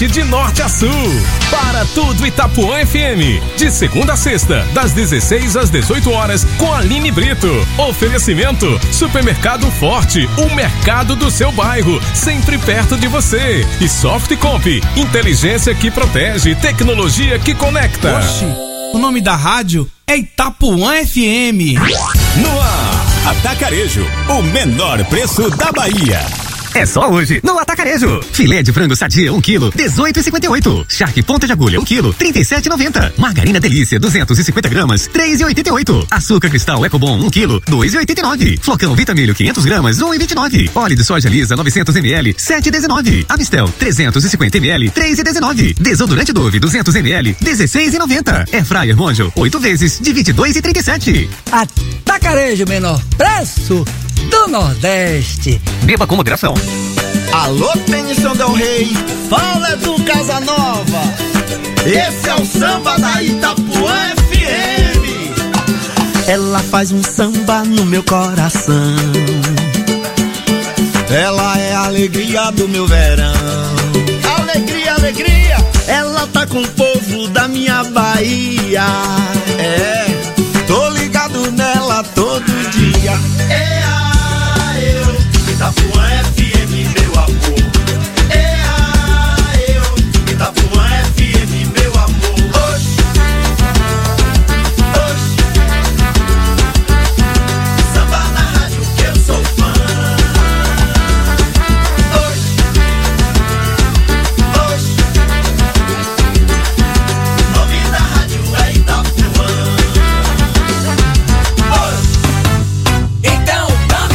gente de norte a sul. Para tudo Itapuã FM, de segunda a sexta, das 16 às 18 horas, com Aline Brito. Oferecimento: Supermercado Forte, o mercado do seu bairro, sempre perto de você. E Softcomp, inteligência que protege, tecnologia que conecta. Oxi, o nome da rádio é Itapuã FM. No ar, Atacarejo, o menor preço da Bahia. É só hoje, no Atacarejo. Filé de frango sadia, 1 kg, 18,58. Charque ponta de agulha, 1 kg, 37,90. Margarina Delícia, 250 gramas, 3,88. Açúcar Cristal Ecobon, 1 kg, 2,89. Flocão Vitamilho, 500 gramas, 1,29. Óleo de soja lisa, 900 ml, 7,19. Amistel, 350 ml, 3,19. Desodorante Dove, 200 ml, 16,90. Airfryer Monjo, 8 vezes, de 22,37. Atacarejo, menor preço do Nordeste. Beba com moderação. Alô, Tenição Del Rey, fala do Casanova. Esse é o samba da Itapuã FM. Ela faz um samba no meu coração. Ela é a alegria do meu verão. Alegria, alegria. Ela tá com o povo da minha Bahia. É, tô ligado nela todo dia. Itapuã FM, meu amor. Itapuã FM, meu amor. Oxi, oxi. Samba na rádio que eu sou fã. Oxi, oxi. O nome da rádio é Itapuã. Oxi. Então,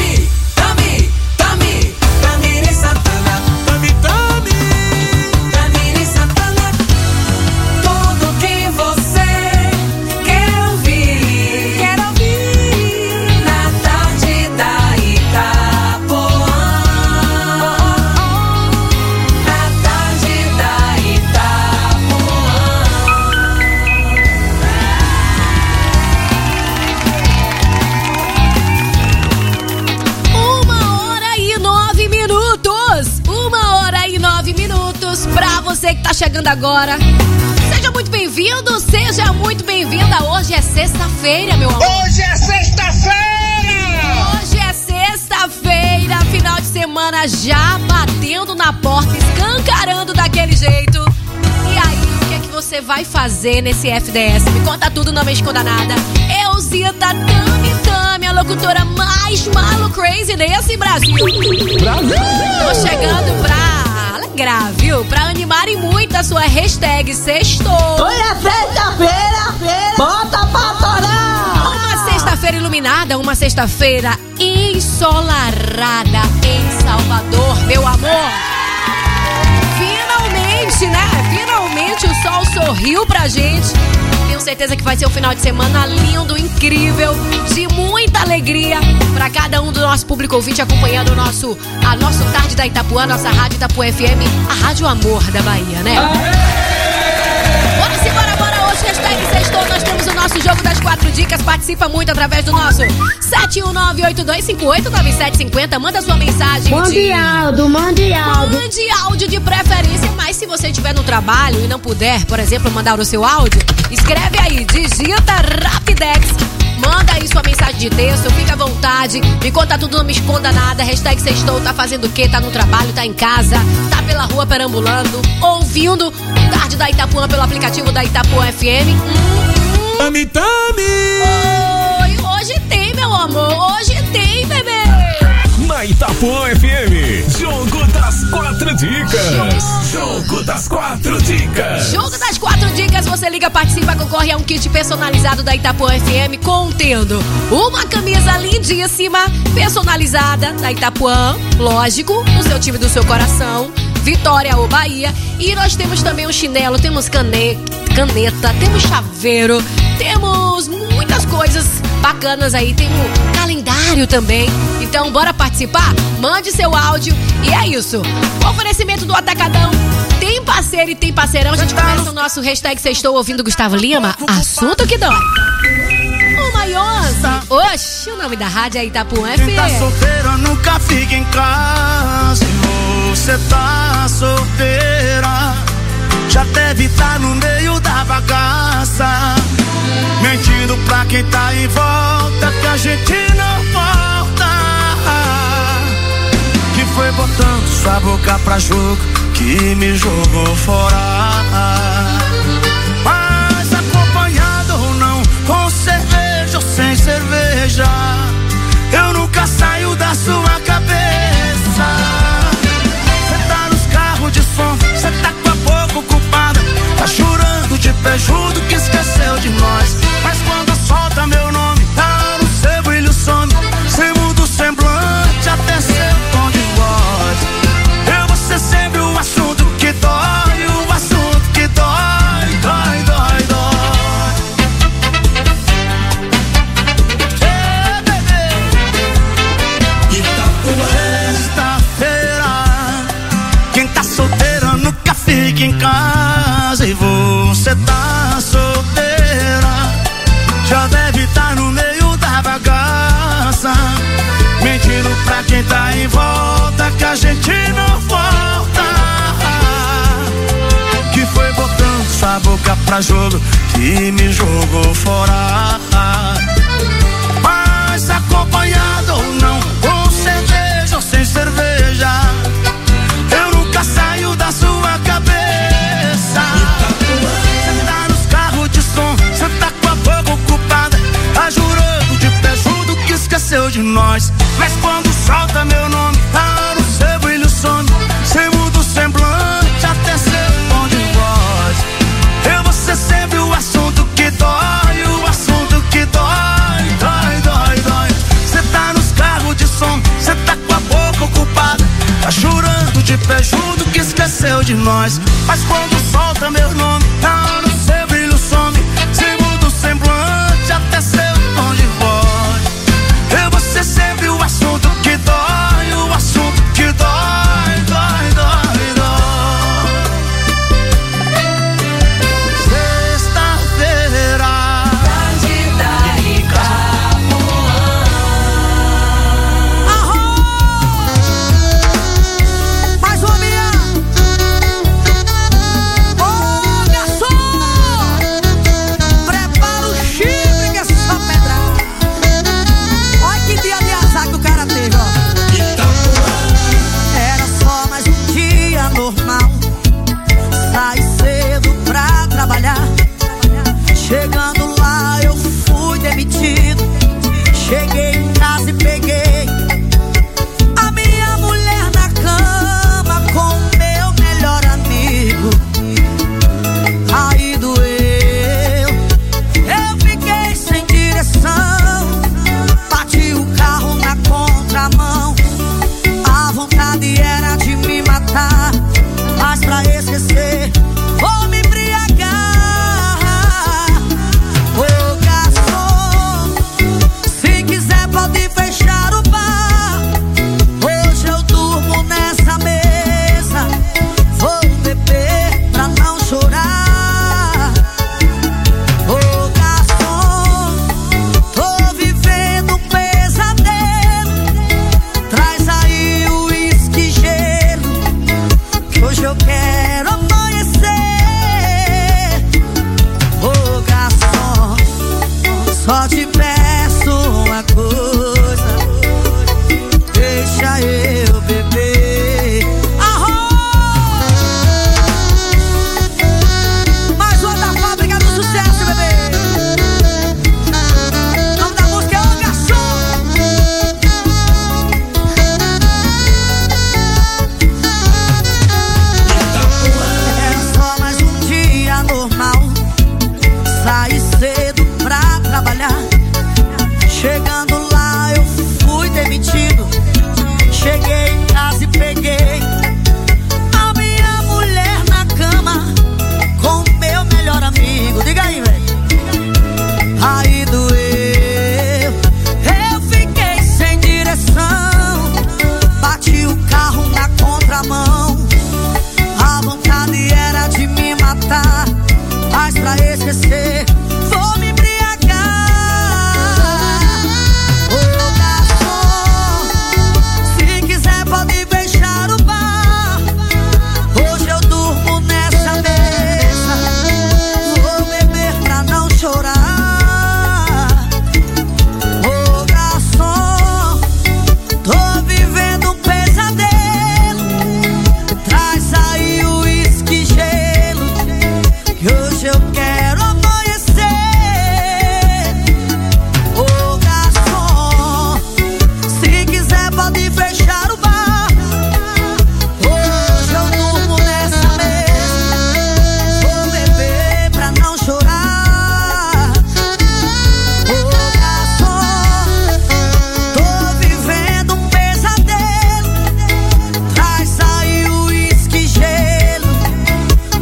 você que tá chegando agora, seja muito bem-vindo, seja muito bem-vinda. Hoje é sexta-feira, meu amor. Hoje é sexta-feira! Hoje é sexta-feira, final de semana já batendo na porta, escancarando daquele jeito. E aí, o que é que você vai fazer nesse FDS? Me conta tudo, não me esconda nada. Elzita Tami, a locutora mais malo crazy desse Brasil. Tô chegando pra viu? Pra animarem muito a sua hashtag sextou. Hoje é sexta-feira, bota pra torar. Uma sexta-feira iluminada, uma sexta-feira ensolarada em Salvador, meu amor. Finalmente, né? Finalmente o sol sorriu pra gente. Tenho certeza que vai ser um final de semana lindo, incrível, de muita alegria para cada um do nosso público ouvinte acompanhando a nosso Tarde da Itapuã, nossa rádio Itapuã FM, a rádio amor da Bahia, né? Bora, hoje, hashtag sextou, nós temos o nosso jogo das 4 dicas, participa muito através do nosso 71982589750, manda sua mensagem. Mande áudio. Mande áudio de preferência, mas se você estiver no trabalho e não puder, por exemplo, mandar o seu áudio, escreve aí, digita Rapidex, manda aí sua mensagem de texto, fica à vontade, me conta tudo, não me esconda nada, hashtag sextou, tá fazendo o quê? Tá no trabalho, tá em casa, tá pela rua perambulando, ouvindo Tarde da Itapuã pelo aplicativo da Itapuã FM. Tami. Oi, hoje tem, meu amor, hoje tem, bebê. Na Itapuã FM, Jogo das 4 Dicas. Jogo das 4 Dicas. Jogo das 4 dicas, você liga, participa, concorre a um kit personalizado da Itapuã FM, contendo uma camisa lindíssima, personalizada da Itapuã, lógico, no seu time do seu coração, Vitória ou Bahia. E nós temos também um chinelo, temos caneta, temos chaveiro, temos muitas coisas bacanas aí, tem um calendário também. Então bora participar? Mande seu áudio e é isso. O oferecimento do Atacadão. Tem parceiro e tem parceirão. A gente começa o nosso hashtag sextou ouvindo Gustavo Lima. Assunto que dói. O Maionça. Oxi, o nome da rádio é Itapuã FM. Quem tá solteira nunca fica em casa. Você tá solteira, pra quem tá em volta que a gente não volta. Que foi botando sua boca pra jogo que me jogou fora. Mas acompanhado ou não, com cerveja ou sem cerveja, eu nunca saio da sua cabeça. Cê tá nos carros de som, cê tá com a boca ocupada, tá chorando de pé junto que esqueceu de nós. Mas quando solta meu nome, tá no seu brilho some. Cê muda o semblante até seu tom de voz. Eu vou ser sempre o assunto que dói, o assunto que dói, dói, dói, dói. Ei, bebê. Sexta-feira, quem tá solteira nunca fica em casa. E você tá solteira, já deve estar no meio da bagaça, mentindo pra quem tá em volta que a gente não volta. Que foi botando sua boca pra jogo que me jogou fora. Mas acompanhado ou não, com cerveja ou sem cerveja, eu nunca saio da sua cabeça. Cê tá nos carros de som, cê tá com a boca ocupada, tá jurando de pé junto que esqueceu de nós. Mas quando solta meu nome, tá no seu brilho some. Cê muda o semblante até seu tom de voz. Eu vou ser sempre o assunto que dói, o assunto que dói, dói, dói, dói. Cê tá nos carros de som, cê tá com a boca ocupada, tá chorando de pé junto que esqueceu de nós. Mas quando solta meu nome, tá no seu brilho some. Cê muda o semblante até seu tom de voz. Eu vou ser sempre o assunto que dói, o assunto que dói, dói, dói, dói. Sexta-feira, mais uma minha. Ô, garçom!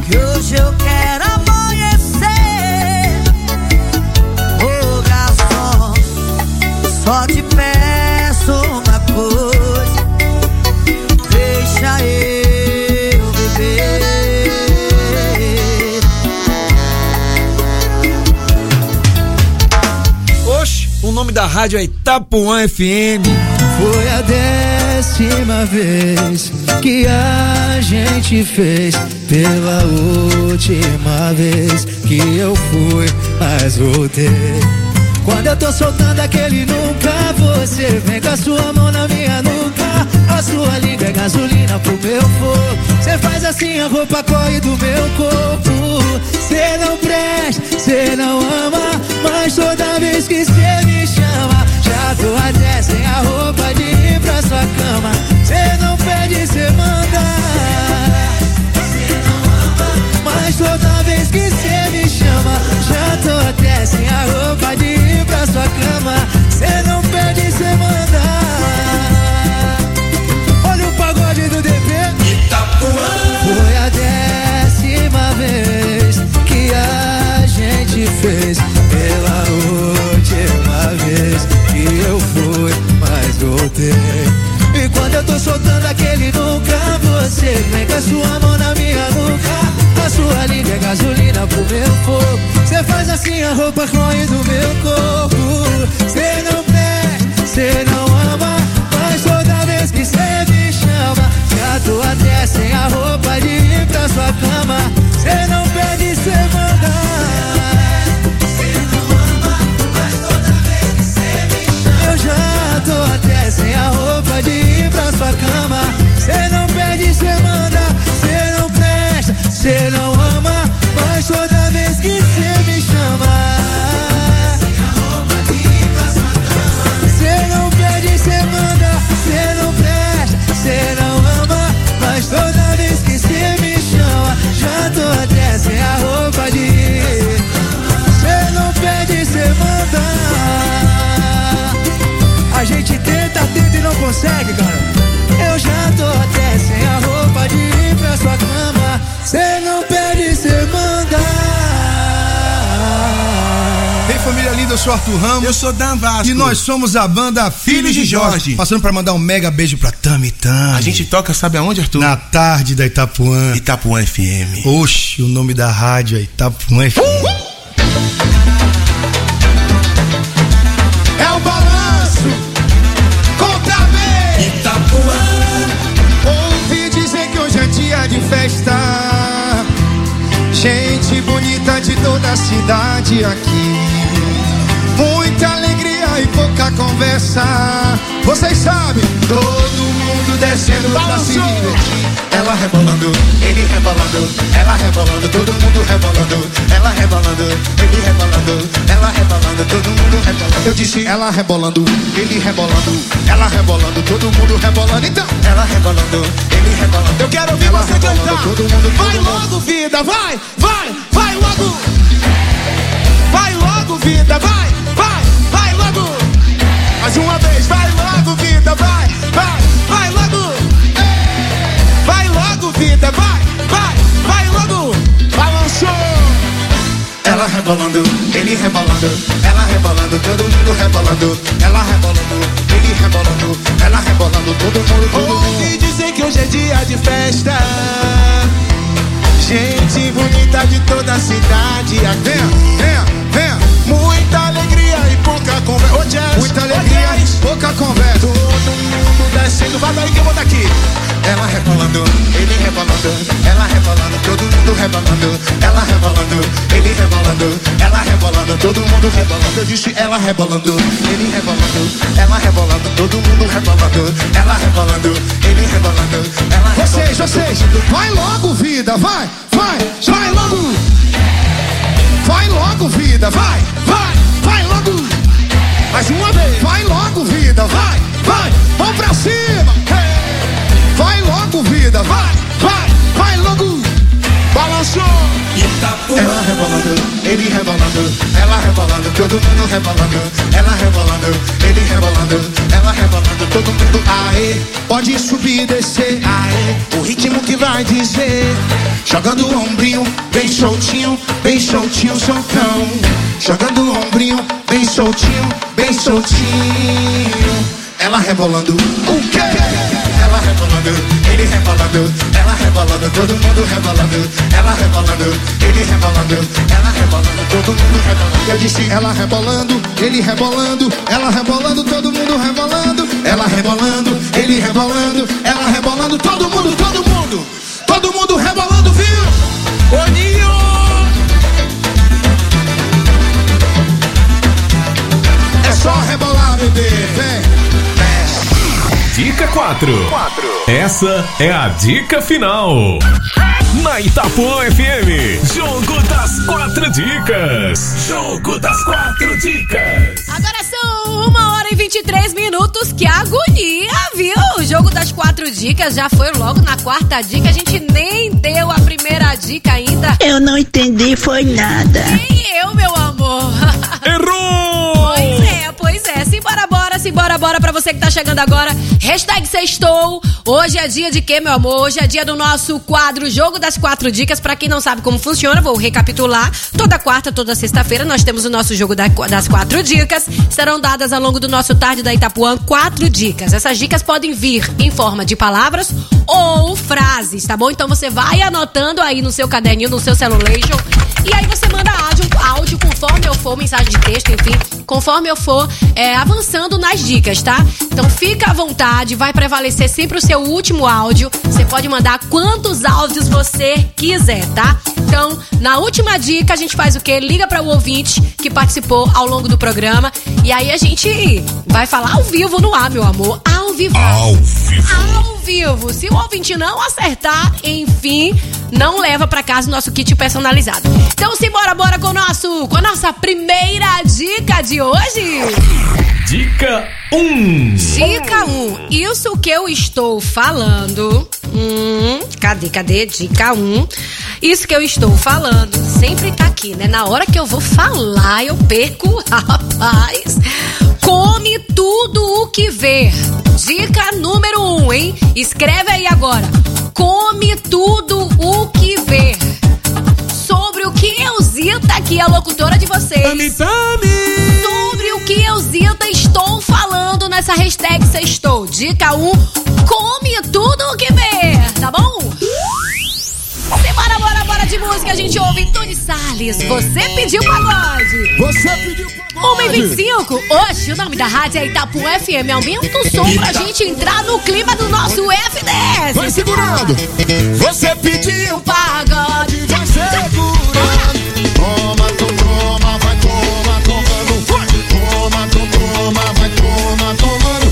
que hoje eu quero amanhecer. Ô garçom, só te peço uma coisa, deixa eu beber. Oxe, o nome da rádio é Itapuã FM. Foi a 10ª vez que a gente fez, pela última vez que eu fui, mas voltei. Quando eu tô soltando aquele nunca, você vem com a sua mão na minha nuca. A sua língua é gasolina pro meu fogo. Cê faz assim, a roupa corre do meu corpo. Cê não presta, cê não ama, mas toda vez que cê me chama, já tô até sem a roupa de ir pra sua cama. Cê não pede, cê manda. Cê não ama, mas toda vez que cê me chama, já tô até sem a roupa de ir pra sua cama. Cê não pede, cê manda. Olha o pagode do DP. Itapuã. Foi a 10ª vez que a gente fez, pela última vez que eu fui, mas voltei. E quando eu tô soltando aquele nunca, você vem com a sua mão na minha nuca. A sua língua é gasolina pro meu fogo. Cê faz assim, a roupa corre do meu corpo. Cê não presta, cê não ama, mas toda vez que cê me chama, já tô até sem a roupa de ir pra sua cama. Cê não pede, cê manda. Cê não ama, mas toda vez que cê me chama, eu já tô até sem a roupa de ir pra sua cama. Cê não pede, cê manda. Cê não presta, cê não ama, mas toda vez que cê me chama, sem a roupa de ir pra sua cama. Cê não pede, cê manda. Cê não presta, cê não ama, mas toda vez que cê me chama, já tô até sem a roupa de ir. Cê não pede, cê manda. A gente tenta e não consegue, cara. Eu já tô até sem a roupa de ir pra sua cama. Cê não pede, cê manda. Ei, família linda, eu sou Arthur Ramos. Eu sou Dan Vasco. E nós somos a banda Filhos de Jorge. Passando pra mandar um mega beijo pra Tami Tami. A gente toca, sabe aonde, Arthur? Na tarde da Itapuã. Itapuã FM. Oxe, o nome da rádio é Itapuã FM. É o balanço. Conta bem. Itapuã. Ouvi dizer que hoje é dia de festa. Gente bonita de toda a cidade aqui. Muita alegria e pouca conversa. Vocês sabem, todo mundo descendo pra se divertir. Ela rebolando, ele rebolando, ela rebolando, todo mundo rebolando. Ela rebolando, ele rebolando, ela rebolando, todo mundo rebolando. Eu disse ela rebolando, ele rebolando, ela rebolando, todo mundo rebolando. Então, ela rebolando, ele rebolando. Eu quero ouvir você cantar. Todo mundo, vai logo, vida, vai, vai, vai logo. Vai logo, vida, vai, vai, vai logo. Mais uma vez, vai logo, vida, vai, vai, vai logo. Vai logo, vida, vai, vai, vai logo. Balançou. Ela rebolando, ele rebolando, ela rebolando, todo mundo rebolando. Ela rebolando, ele rebolando, ela rebolando, todo mundo, todo mundo. Ouvi dizer que hoje é dia de festa. Gente bonita de toda a cidade aqui. Venha, venha, venha. Muita alegria e pouca conversa. Ô, Jazz, muita alegria e pouca conversa. Todo mundo descendo, vai daí que eu vou daqui. Ela rebolando, ele rebolando, ela rebolando, todo mundo rebolando. Ela rebolando, ele rebolando, ela rebolando, todo mundo rebolando. Eu disse ela rebolando, ele rebolando, ela rebolando, todo mundo rebolando. Ela rebolando, ele rebolando, ela rebolando. Vocês, vai logo, vida, vai, vai, vai logo. Vai logo, vida, vai, vai, vai logo. Mais uma vez. Vai logo, vida, vai, vai, vamos pra cima. Vai logo, vida, vai, vai, vai logo. Balançou. Ela rebolando, ele rebolando, ela rebolando, todo mundo rebolando. Ela rebolando, ele rebolando, ela rebolando, todo mundo. Aê, pode subir e descer. Aê, o ritmo que vai dizer. Jogando o ombrinho, bem soltinho, soltão. Jogando o ombrinho, bem soltinho, Ela rebolando, o quê? Ela rebolando, ele rebolando, ela rebolando, todo mundo rebolando. Ela rebolando, ele rebolando, ela rebolando, todo mundo rebolando. Eu disse ela rebolando, ele rebolando, ela rebolando, todo mundo rebolando. Ela rebolando, ele rebolando, ela rebolando, todo mundo rebolando, viu? Boninho! É só rebolar, bebê, vem. Dica 4. Essa é a dica final. Na Itapuã FM, Jogo das 4 Dicas. Jogo das 4 Dicas. Agora são 1h23. Que agonia, viu? O Jogo das 4 Dicas já foi logo na 4ª dica. A gente nem deu a primeira dica ainda. Eu não entendi, foi nada. Nem eu, meu amor. Errou! Pois é. Simbora pra você que tá chegando agora. Hashtag sextou. Hoje é dia de quê, meu amor? Hoje é dia do nosso quadro Jogo das 4 Dicas. Pra quem não sabe como funciona, vou recapitular. Toda quarta, toda sexta-feira, nós temos o nosso Jogo das 4 Dicas. Serão dadas ao longo do nosso Tarde da Itapuã 4 dicas. Essas dicas podem vir em forma de palavras ou frases, tá bom? Então você vai anotando aí no seu caderninho, no seu celulation. E aí você manda áudio conforme eu for, mensagem de texto, enfim, conforme eu for avançando nas dicas, tá? Então fica à vontade, vai prevalecer sempre o seu último áudio. Você pode mandar quantos áudios você quiser, tá? Então, na última dica, a gente faz o quê? Liga para o ouvinte que participou ao longo do programa. E aí a gente vai falar ao vivo no ar, meu amor. Ao vivo. Se o ouvinte não acertar, enfim, não leva pra casa o nosso kit personalizado. Então, simbora com a nossa primeira dica de hoje. Dica 1. Dica 1. Isso que eu estou falando. Cadê? Dica 1. Isso que eu estou falando sempre tá aqui, né? Na hora que eu vou falar, eu perco, rapaz. Come tudo o que ver. Dica número 1, hein? Escreve aí agora. Come tudo o que ver. Sobre o que Eusita, que é a locutora de vocês. Sobre o que Eusita estou falando nessa hashtag sextou. Dica 1, come tudo o que ver, tá bom? Bora de música, a gente ouve Tony Salles. Você pediu pagode. 1h25. Hoje o nome da rádio é Itapuã FM. Aumenta o som pra gente entrar no clima do nosso FDS. Vai segurando. Você pediu pagode. Vai segurando. Toma, vai tomando. Toma, vai tomando.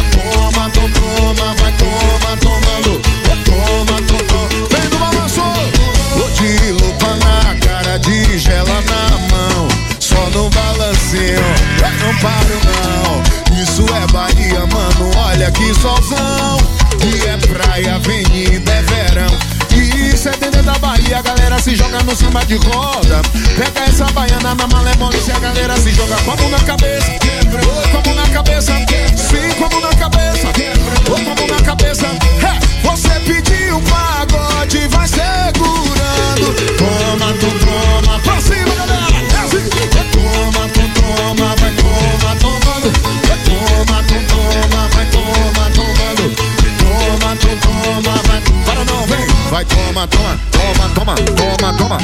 Vai tomando. Vem do balanço. De lupa na cara, de gela na mão. Só no balancinho, não paro não. Isso é Bahia, mano, olha que solzão. E é praia, avenida, é verão. E isso é dentro da Bahia, a galera se joga no samba de roda. Pega essa baiana na malemolência, a galera se joga com a mão na cabeça. Com a mão na cabeça, sim, com a mão na cabeça. Com a mão na cabeça. Você pediu pagode, vai segurando. Toma, pra cima, galera. Toma, vai tomando. Toma, vai tomando. Toma, vai. Para não, vem. Vai, toma, tomando. Vai, toma,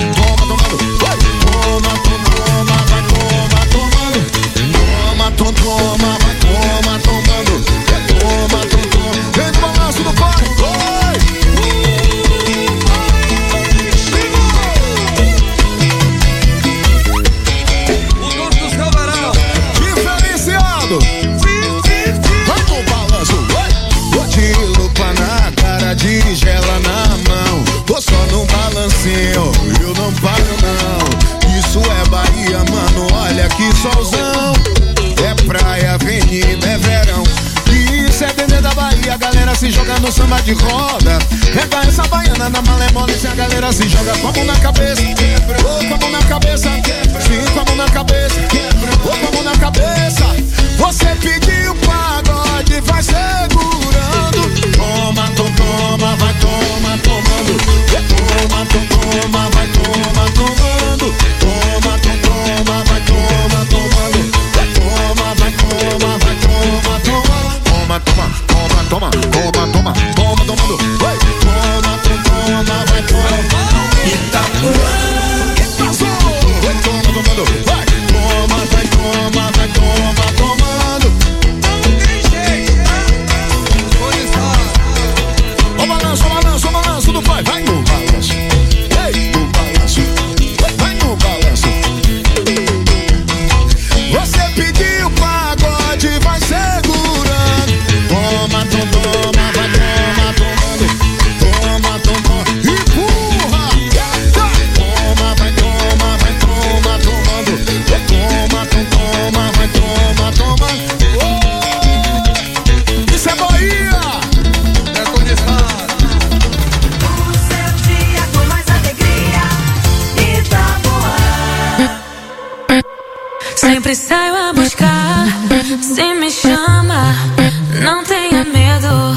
vai tomando. Vem do balanço do pai. O dono dos camarão, diferenciado. Vai no balanço. De lupa na cara, de gela na mão. Tô só no balancinho, eu não paro não. Isso é Bahia, mano, olha que solzão. É praia, avenida. no samba de roda. Pega essa baiana na malemole e a galera se joga com a mão na cabeça. Oh, com a mão na cabeça. Sim, com a mão na cabeça. Oh, com a mão na cabeça. Você pediu pagode, vai segurando. Toma, toma, vai toma, tomando. Toma, toma, vai toma, tomando. Toma, toma, vai toma, tomando. Toma, vai toma, vai toma, tomando. Toma, toma, toma, toma, toma, toma, toma, tomando. Vai, toma, toma, vai toma. Itapuã, que passou? Vai toma, tomando. Vai, toma, vai toma, vai toma, tomando. Não tem jeito, ó balanço, balanço, balanço do pai. Vai no balanço. Ei, no balanço. Vai no balanço. Você pediu pagode, vai segurando. Toma, toma, vai toma, tomando. Toma, toma, empurra. Toma, vai toma, tomando. Toma, toma, vai toma, tomando. Isso é Bahia. É condição. O seu dia com mais alegria, Itapuã. Sempre saio a buscar, se me chama, não tenha medo.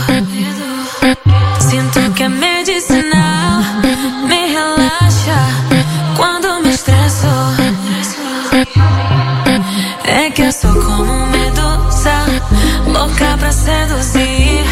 Sinto que é medicinal, me relaxa quando me estresso. É que eu sou como medusa, louca pra seduzir.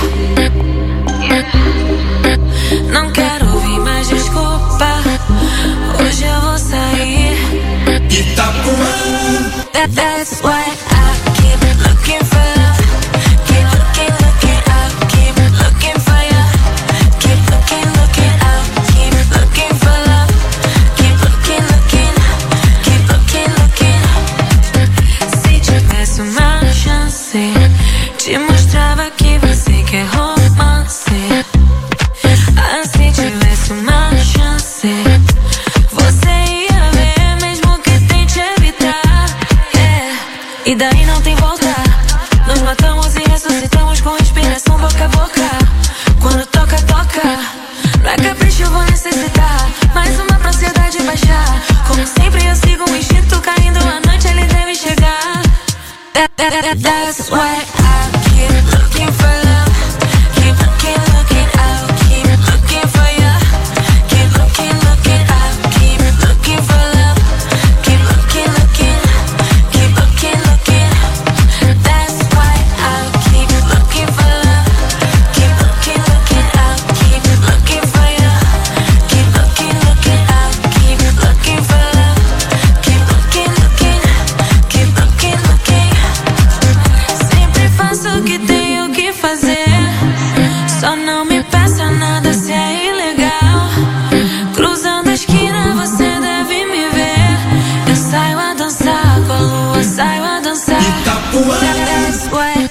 Não quero ouvir mais desculpa, hoje eu vou sair. Itapuã. That's why I keep looking for love. Keep looking, looking out. Keep looking for you. Keep looking, looking out. Keep looking for love. Keep looking, looking. Keep looking, looking. Se tivesse uma chance, te mostrava que você quer romance. Ah, se tivesse uma chance, você ia ver mesmo que tente evitar. E daí não tem volta. Nos matamos e ressuscitamos com inspiração boca a boca. Quando toca, toca. Pra capricho eu vou necessitar mais uma pra ansiedade baixar. Como sempre eu sigo o instinto caindo, à noite ele deve chegar. That's why I keep looking for love. Keep looking, looking out. Keep looking for you. Keep looking, looking out. Keep looking for love. Keep looking, looking. Keep looking, looking. That's why I keep looking for love. Keep looking, looking out. Keep looking for you. Keep looking, looking out. Keep looking for love. Keep looking, looking. Keep looking, looking. Sempre faço o que tenho que fazer. Só não me peça nada se é ilegal. Cruzando a esquina você deve me ver. Eu saio a dançar com a lua, saio a dançar. Itapuã. That's why.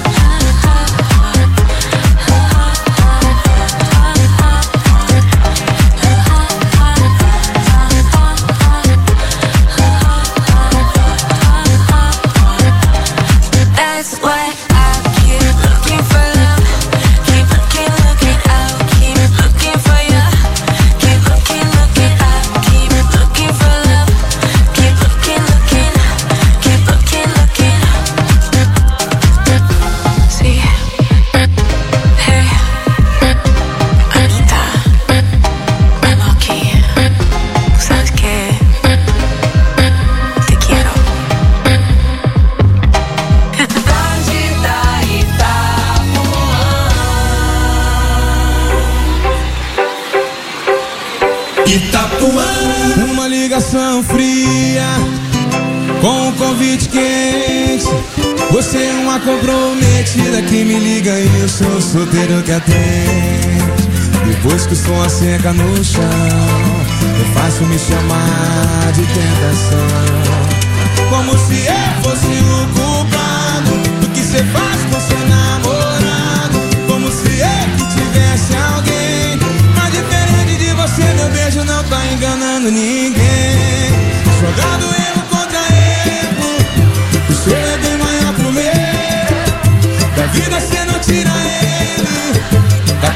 That's why I keep looking for love. Keep looking, looking out. Keep looking for you. Keep looking, looking out. Keep looking for love. Keep looking, looking. Keep looking, looking. See, hey, Anitta, I'm okay. ¿Sabes qué? Te quiero. Itapuã. Uma ligação fria com um convite quente. Você é uma comprometida que me liga e eu sou solteiro que atende. Depois que o som asseca no chão, eu faço me chamar de tentação. Como se eu fosse o culpado do que cê faz com seu namorado. Como se eu que tivesse alguém. Mas diferente de você, meu beijo não tá enganando ninguém. Jogando erro contra erro, o seu é bem maior pro meu. Da vida cê não tira ele, da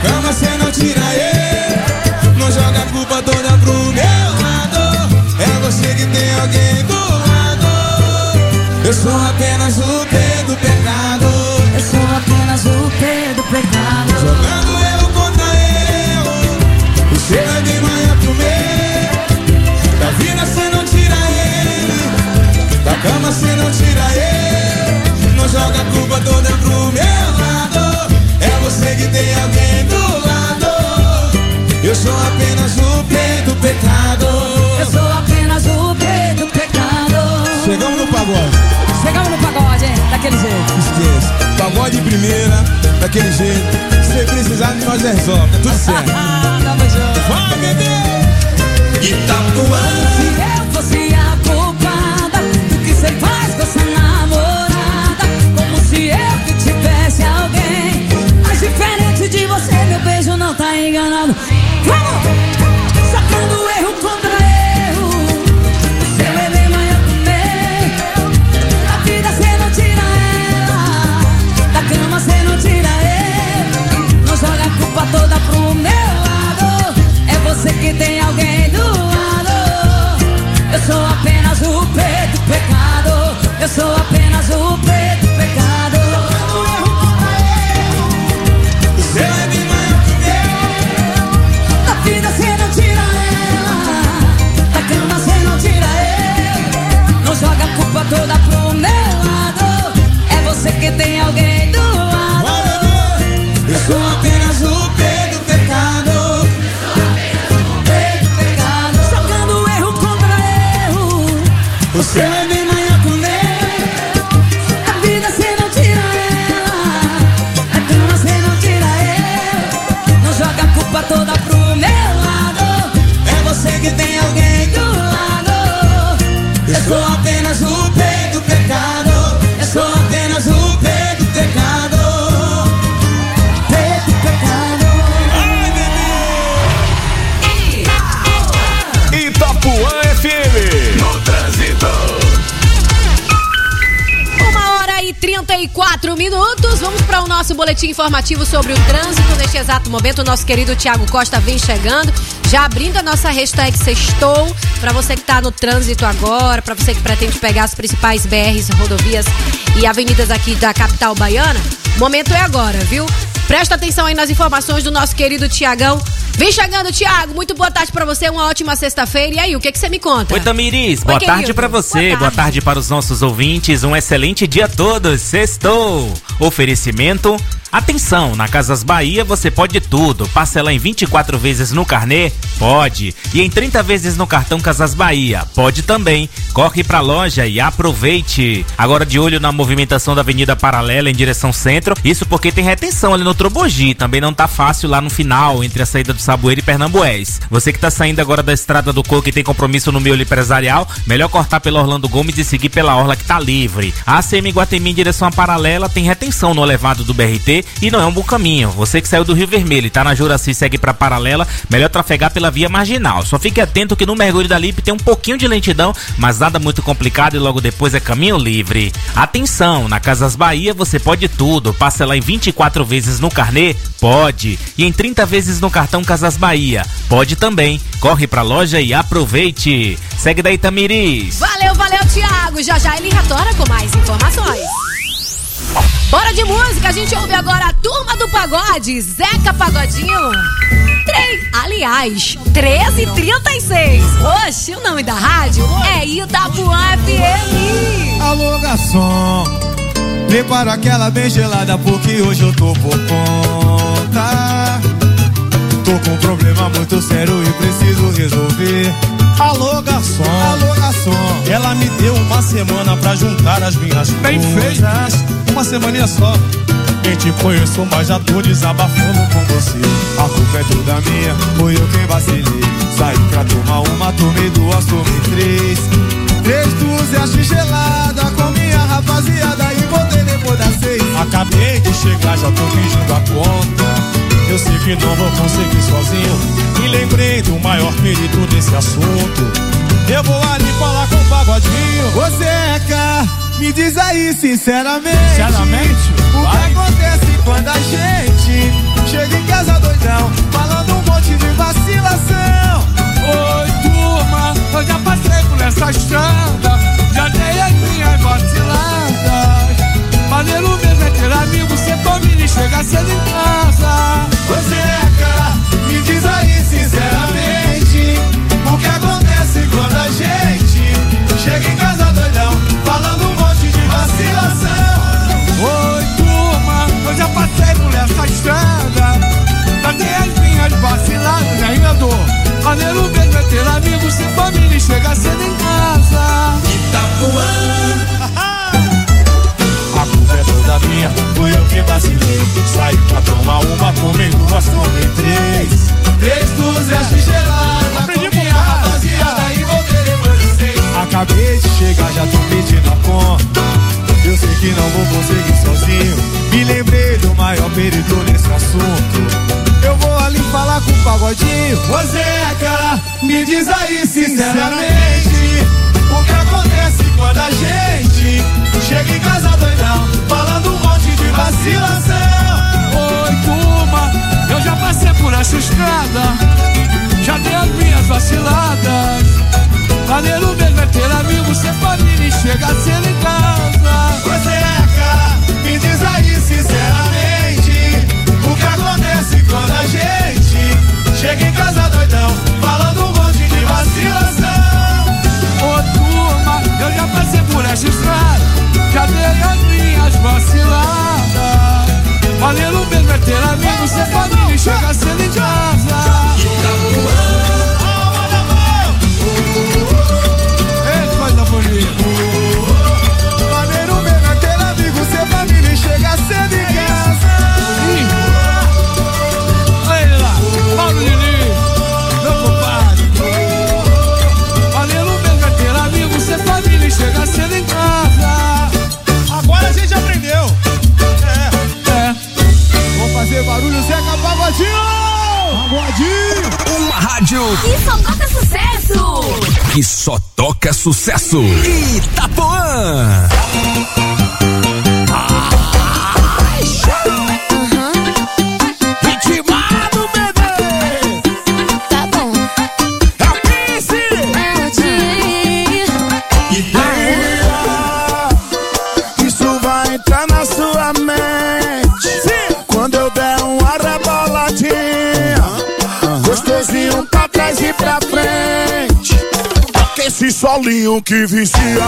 sou apenas o P do pecado. Eu sou apenas o P do pecado. Jogando erro contra erro, o seu é de manhã pro meio. Da vida cê não tira ele, da cama cê não tira ele. Não joga a culpa toda pro meu lado, é você que tem alguém do lado. Eu sou apenas o P do pecado. Eu sou apenas o P do pecado. Chegamos no pagode. Chegamos no pagode, hein? Daquele jeito. Esqueça. Pagode de primeira, daquele jeito. Se precisar de nós resolve, tá tudo certo. Tamo junto. Vai, bebê! Itapuã. Se eu fosse a culpada do que cê faz com essa namorada, como se eu que tivesse alguém. Mas diferente de você, meu beijo não tá enganado. Vamos! Sacando erro contra erro, o seu é bem manhã pro meio. Da vida cê não tira ela, da cama cê não tira ele. Não joga a culpa toda pro meu lado, é você que tem alguém do lado. Eu sou apenas o P do pecado. Eu sou apenas o P do pecado. Sacando erro contra erro, o seu é bem manhã pro meio. Da vida cê não tira ela, da cama cê não tira ele. Não joga a culpa toda pro meu lado, é você que tem alguém do lado. Eu sou apenas o P do pecado. P do pecado. Sacando erro contra erro, o seu é bem manhã pro meio. Da vida cê não tira ela, da cama cê não tira ele. Não joga a culpa toda pro meu lado, é você que tem alguém do lado. Eu sou apenas o P do pecado. Eu sou apenas o P do pecado. P do pecado. Itapuã FM. No trânsito. 1h34. Vamos para o nosso boletim informativo sobre o trânsito. Neste exato momento, o nosso querido Thiago Costa vem chegando, já abrindo a nossa hashtag Sextou. Para você que está no trânsito agora, para você que pretende pegar as principais BRs, rodovias e avenidas aqui da capital baiana, o momento é agora, viu? Presta atenção aí nas informações do nosso querido Tiagão. Vem chegando, Thiago. Muito boa tarde pra você, uma ótima sexta-feira. E aí, o que você me conta? Oi, Tamiris. Boa tarde pra você. Boa tarde para os nossos ouvintes. Um excelente dia a todos. Sextou. Oferecimento. Atenção, na Casas Bahia você pode tudo. Parcelar em 24 vezes no carnê? Pode. E em 30 vezes no cartão Casas Bahia? Pode também. Corre pra loja e aproveite. Agora de olho na movimentação da Avenida Paralela em direção centro. Isso porque tem retenção ali no Trobogi. Também não tá fácil lá no final, entre a saída do Saboeiro e Pernambués. Você que tá saindo agora da Estrada do Coco e tem compromisso no miolo empresarial, melhor cortar pela Orlando Gomes e seguir pela orla que tá livre. A ACM Guatemi em direção à Paralela tem retenção no elevado do BRT e não é um bom caminho. Você que saiu do Rio Vermelho e tá na Juraci e segue pra Paralela, melhor trafegar pela via marginal. Só fique atento que no mergulho da Lipe tem um pouquinho de lentidão, mas nada muito complicado e logo depois é caminho livre. Atenção, na Casas Bahia você pode tudo. Parcelar em 24 vezes no carnê? Pode. E em 30 vezes no cartão Casas Bahia? Pode também. Corre pra loja e aproveite. Segue daí, Tamiris. Valeu, Thiago. Já ele retorna com mais informações. Bora de música, a gente ouve agora a Turma do Pagode, Zeca Pagodinho. 13h36. Oxe, o nome da rádio é Itapuã FM. Alô, garçom, prepara aquela bem gelada porque hoje eu tô por conta. Tô com um problema muito sério e preciso resolver. Alô, garçom, ela me deu uma semana pra juntar as minhas coisas. Uma semaninha só. Nem te conheço, mas já tô desabafando com você. A culpa é toda minha, foi eu quem vacilei. Saí pra tomar uma, tomei duas, tomei três. 3 dúzias gelada com minha rapaziada e voltei depois das 6. Acabei de chegar, já tô pedindo a conta. Eu sei que não vou conseguir sozinho e lembrei do maior perigo desse assunto. Eu vou ali falar com o Pagodinho. Ô Zeca, me diz aí sinceramente, o que acontece quando a gente chega em casa doidão, falando um monte de vacilação. Oi, turma, eu já passei por essa estrada, já dei as minhas vaciladas. nós tomei 3 200 geladas. Aprendi com a rapaziada e voltei depois de 6. Acabei de chegar, já tô pedindo a conta. Eu sei que não vou conseguir sozinho. Me lembrei do maior perito nesse assunto. Eu vou ali falar com o Pagodinho. Ô Zeca, me diz aí sinceramente, o que acontece quando a gente chega em casa doidão, falando um monte de vacilação. Oi, turma, eu já passei por essa estrada, já dei as minhas vaciladas. Maneiro mesmo é ter amigo, ser família e chegar cedo em casa. Ô Zeca, me diz aí sinceramente, o que acontece quando a gente chega em casa doidão, falando um monte de vacilação. Ô turma, eu já passei por essa estrada, já dei as minhas vaciladas. Maneiro mesmo é ter amigo, ser família e chegar cedo em casa. Maneiro mesmo é ter amigo, ser família e chegar cedo em casa. Olha ele lá, Paulo Diniz, meu compadre. Maneiro mesmo é ter amigo, ser família e chegar cedo em casa. Agora a gente aprendeu. Vamos fazer barulho, Zeca Pagodinho. Uma rádio que só toca sucesso. Que só toca sucesso. Itapuã. Ritmado, bebê. Tá bom. É o Prince. Isso vai entrar na sua mente. Sim. Quando eu der uma reboladinha, gostosinho pra trás e pra frente. Esse solinho que vicia.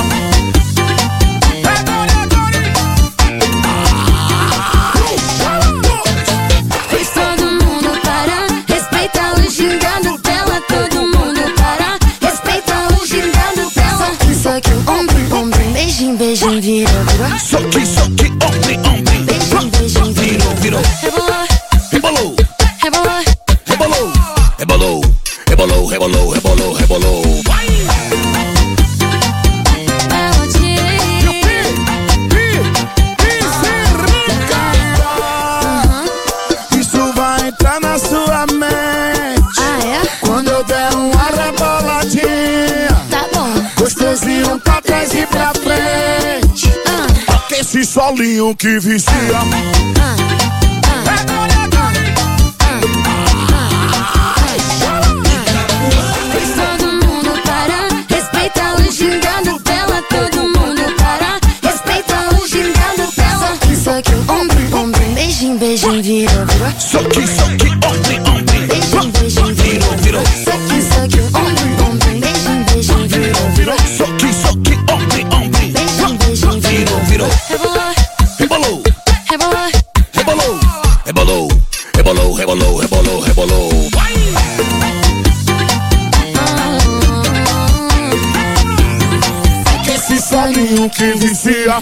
Fez todo mundo parar, respeita o gingado dela. Todo mundo parar, respeita o gingado dela. Soque, ombrim, beijinho, beijinho, virou. Soque, ombrim, beijinho, beijinho, virou. Rebolou, rebolou, rebolou, rebolou, rebolou, rebolou, rebolou, rebolou, rebolou. Isso vai entrar na sua mente. Ah, é? Quando eu der uma reboladinha, tá bom. Gostosinho pra trás e pra frente. Esse solinho que vicia. Fez todo mundo parar, respeita o gingado dela. Todo mundo parar, respeita o gingado dela. Soque, ombrim, beijinho, beijinho, virou. Soque, ombrim, beijinho, virou. Soque, ombrim, beijinho, virou. Soque, ombrim, beijinho, virou. Rebolou, rebolou, rebolou, rebolou, rebolou, rebolou, rebolou, rebolou. Esse solinho que vicia.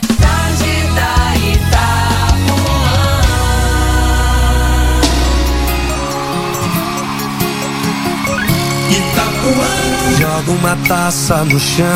Joga uma taça no chão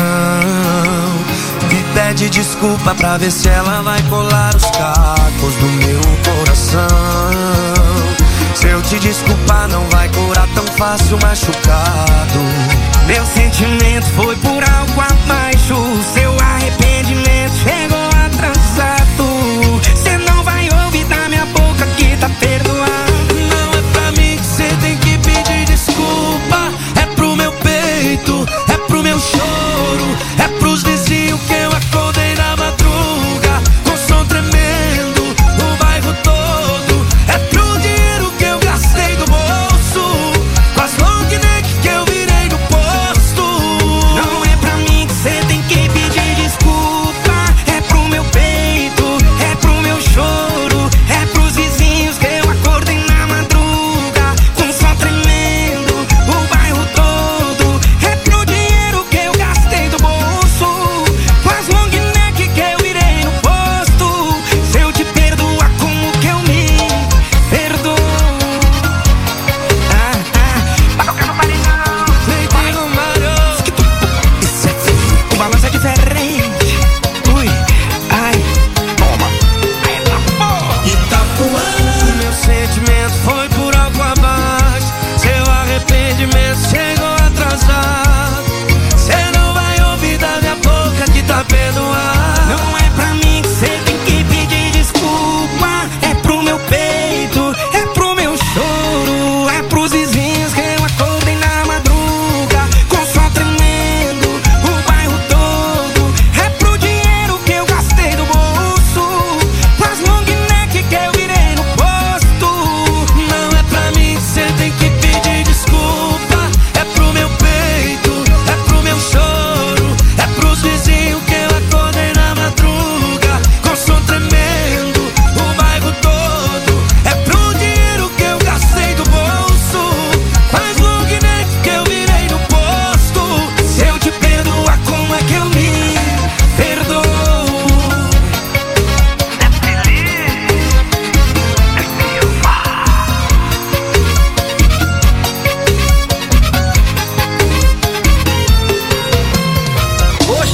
e pede desculpa pra ver se ela vai colar os cacos do meu coração. Se eu te desculpar não vai curar tão fácil machucado. Meu sentimento foi por algo abaixo. Seu arrependimento chegou atrasado. Cê não vai ouvir da minha boca que tá perdoado. Não é pra mim que cê tem que pedir desculpa. É pro meu peito, é pro meu choro, é pros vizinhos que eu acordei na madruga com som tremendo, o bairro todo. É pro dinheiro que eu gastei do bolso, com as long neck que eu virei no posto. Não é pra mim que cê tem que pedir desculpa. É pro meu peito, é pro meu choro, é pros vizinhos que eu acordei na madruga com som tremendo, o bairro todo. É pro dinheiro que eu gastei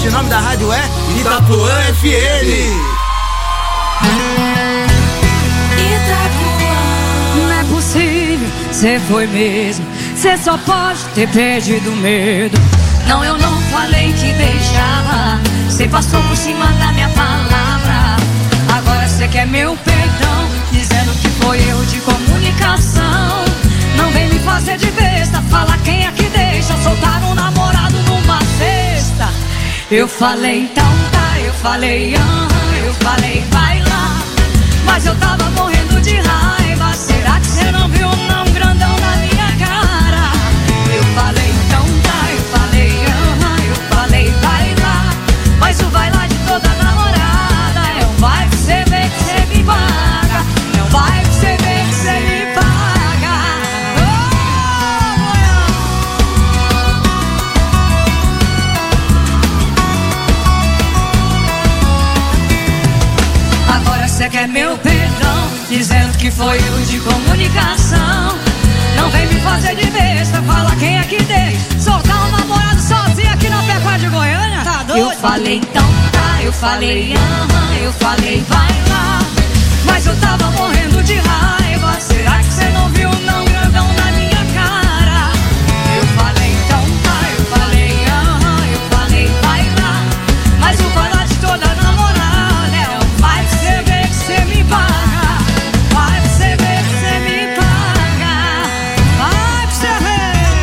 o nome da rádio é Itapuã FM. Não é possível, cê foi mesmo. Cê só pode ter perdido medo. Não, eu não falei que deixava. Cê passou por cima da minha palavra. Agora cê quer meu perdão, dizendo que foi erro de comunicação. Não vem me fazer de besta, fala quem é que deixa soltar um namorado numa festa. Eu falei então tá, eu falei eu falei vai lá. Mas eu tava morrendo de raiva. Será que cê não viu não grandão na minha cara? Eu falei então tá, eu falei vai lá. Mas o vai lá de toda namorada é um vai que cê vê que cê me paga. É um vai que cê vê que cê me paga. Agora cê quer meu perdão, dizendo que foi erro de comunicação. Não vem me fazer de besta, fala quem é que deixa soltar um namorado sozinho aqui na Pecuária de Goiânia. Tá doido? Eu falei então tá, eu falei vai lá. Mas eu tava morrendo de raiva. Será que cê não viu não grandão na minha cara? Eu falei então tá, eu falei vai lá. Mas o vai lá de toda namorada é um vai que cê vê que cê me paga. Vai que cê vê que cê me paga. Vai que cê vê.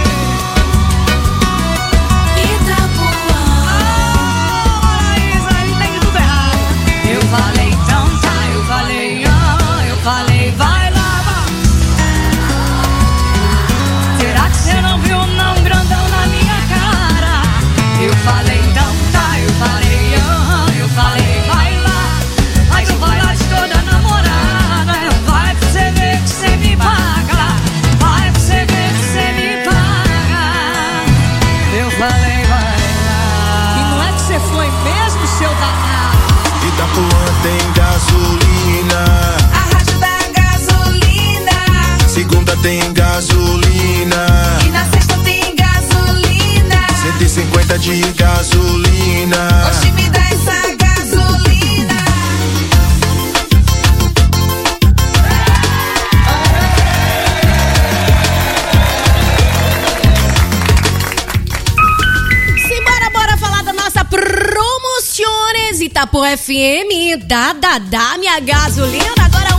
Eu falei então tá, eu falei vai lá, vai. Será que cê não viu não grandão na minha cara? Eu falei então tá, eu falei vai lá. Mas o vai lá de toda namorada é vai que cê vê que cê me paga. Vai que cê vê que cê me paga. Eu falei vai lá. E não é que cê foi mesmo, seu danado? Itapuã tem gasolina. A rádio da gasolina. Segunda tem gasolina. E na sexta tem gasolina. 150 de gasolina. Oxe, me dá essa gasolina. Simbora, bora falar da nossa Promociones Itapuã FM. Dá minha gasolina. Agora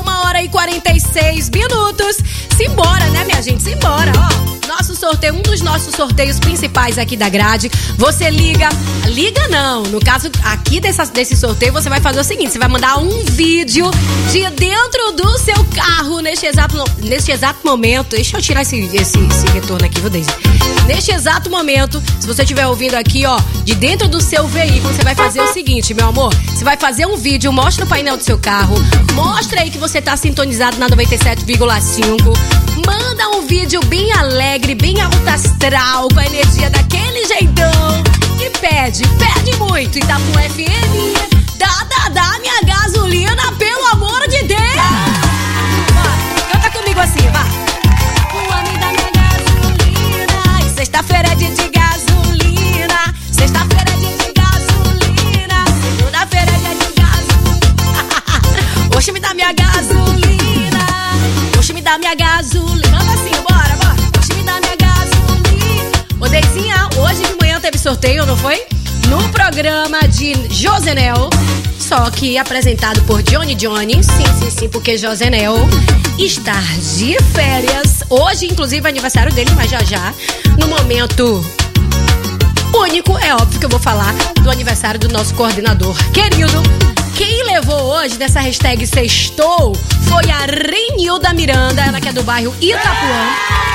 1h46. Simbora, né, minha gente? Simbora, ó. Nosso sorteio, um dos nossos sorteios principais aqui da grade. Você liga não. No caso aqui desse sorteio, você vai fazer o seguinte: você vai mandar um vídeo de dentro do seu carro neste exato momento. Deixa eu tirar esse retorno aqui, viu, Deise? Neste exato momento, se você estiver ouvindo aqui, ó, de dentro do seu veículo, você vai fazer o seguinte, meu amor. Você vai fazer um vídeo, mostra no painel do seu carro, mostra aí que você tá sintonizado na 97,5. Manda um vídeo bem alegre, bem alto astral, com a energia daquele jeitão. E pede muito. Itapuã FM, dá minha gasolina, pelo amor de Deus. Canta comigo assim, vai. Itapuã me dá minha gasolina. E sexta-feira é dia de gasolina. Sexta-feira é dia de gasolina. Segunda-feira é dia de gasolina. Oxe, me dá minha gasolina. Oxe, me dá minha gasolina. Canta assim, bora. Oxe, me dá minha gasolina. Ô, Deizinha, hoje de manhã teve sorteio, não foi? No programa de Josenel, só que apresentado por Johnny. Sim, porque Josenel está de férias. Hoje, inclusive, é aniversário dele, mas já, no momento único, é óbvio que eu vou falar do aniversário do nosso coordenador querido. Quem levou hoje dessa hashtag sextou foi a Renilda Miranda, ela que é do bairro Itapuã.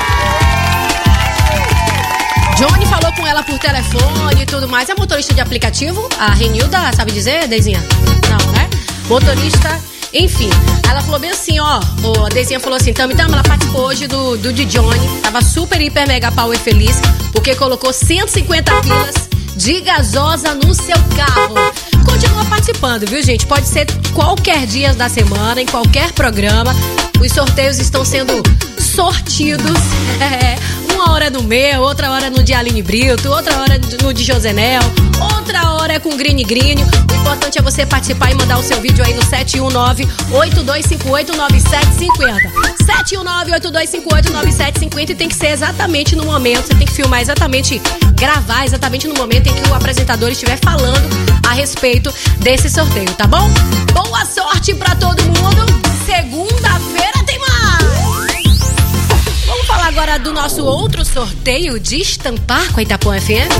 Johnny falou com ela por telefone e tudo mais. É motorista de aplicativo? A Renilda, sabe dizer, Deizinha? Não, né? Motorista, enfim. Ela falou bem assim, ó. A Deizinha falou assim, Tami, ela participou hoje do de Johnny. Tava super, hiper, mega power feliz, porque colocou 150 pilas de gasosa no seu carro. Continua participando, viu, gente? Pode ser qualquer dia da semana, em qualquer programa. Os sorteios estão sendo sortidos. Uma hora no meu, outra hora no de Aline Brito, outra hora no de Josenel, outra hora é com Green. O importante é você participar e mandar o seu vídeo aí no 719-8258-9750. 719-8258-9750 e tem que ser exatamente no momento, você tem que filmar exatamente, gravar exatamente no momento em que o apresentador estiver falando a respeito desse sorteio, tá bom? Boa sorte pra todo mundo. Segunda-feira tem mais. Vamos falar agora do nosso outro sorteio de estampar com a Itapuã FM?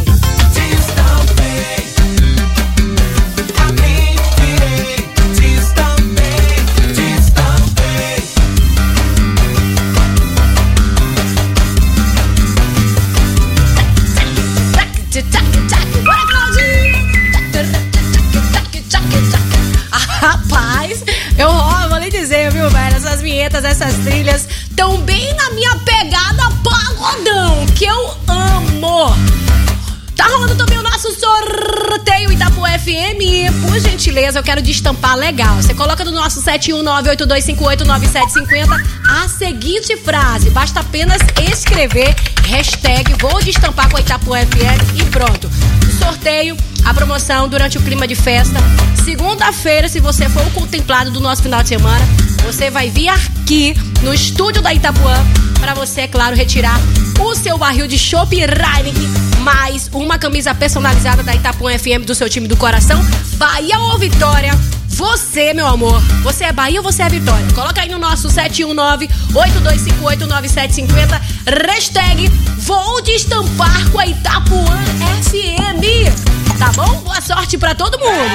Bora, Claudinha! Rapaz, eu vou lhe dizer, viu, velho? Essas vinhetas, essas trilhas tão bem na minha pegada pagodão, que eu amo. Tá rolando também o nosso sorteio Itapuã FM. Por gentileza, eu quero destampar legal. Você coloca no nosso 719-8258-9750 a seguinte frase. Basta apenas escrever hashtag vou destampar com a Itapuã FM e pronto. O sorteio, a promoção durante o clima de festa. Segunda-feira, se você for o contemplado do nosso final de semana, você vai vir aqui no estúdio da Itapuã para você, é claro, retirar o seu barril de chopp Heineken, mais uma camisa personalizada da Itapuã FM do seu time do coração, Bahia ou Vitória. Você, meu amor, você é Bahia ou você é Vitória? Coloca aí no nosso 719-8258-9750 hashtag vou destampar com a Itapuã FM. Tá bom? Boa sorte pra todo mundo.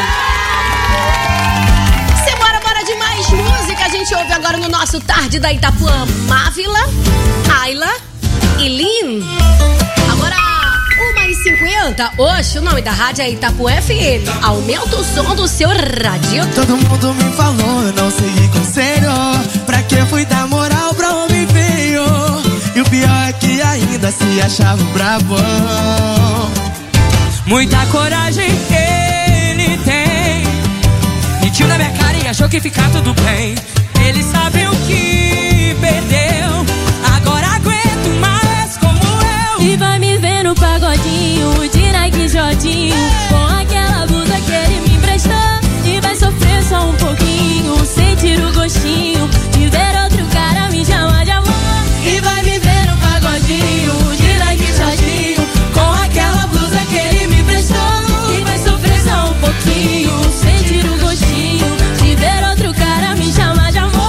Bora de mais música. A gente ouve agora no nosso Tarde da Itapuã Mávila, Ayla e Lin. Agora 1h50. Hoje o nome da rádio é Itapuã FM. Aumenta o som do seu rádio. Todo mundo me falou, eu não segui conselho. Pra que fui dar moral pra homem feio? E o pior é que ainda se achava um brabão. Muita coragem ele tem. Mentiu na minha cara e achou que ficar tudo bem. Ele sabe o que perdeu. Agora aguento mais como eu. E vai me ver no pagodinho de Nike Jodinho, com aquela blusa que ele me emprestou. E vai sofrer só um pouquinho, sentir o gostinho de ver outro cara me chamar de amor. E vai me ver no pagodinho de Nike Jodinho, com aquela blusa que ele me emprestou. E vai sofrer só um pouquinho, sentir o gostinho de ver outro cara me chamar de amor.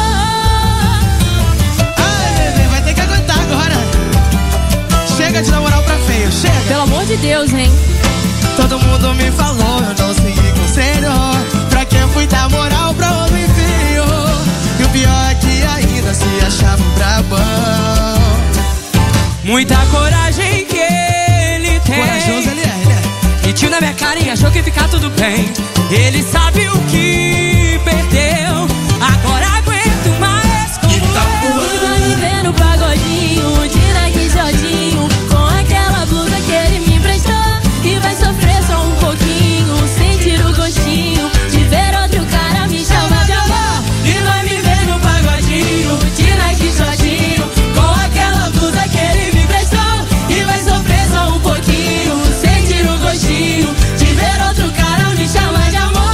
Ai, bebê, vai ter que aguentar agora. Chega de namorar pra feio, chega. Pelo amor de Deus, hein? Todo mundo me falou, eu não segui conselho. Pra que fui dar moral pra homem feio? E o pior é que ainda se achava um brabão. Muita coragem que ele tem. Corajoso ele é. Mentiu na minha cara e achou que ficar tudo bem. Ele sabe o que perdeu. Agora aguento mais como eu. E vai me ver no pagodinho de Nike Jodinho, com aquela blusa que ele me emprestou. E vai sofrer só um pouquinho, sentir o gostinho de ver outro cara me chamar de amor. E vai me ver no pagodinho de Nike Jodinho, com aquela blusa que ele me emprestou. E vai sofrer só um pouquinho, sentir o gostinho de ver outro cara me chamar de amor.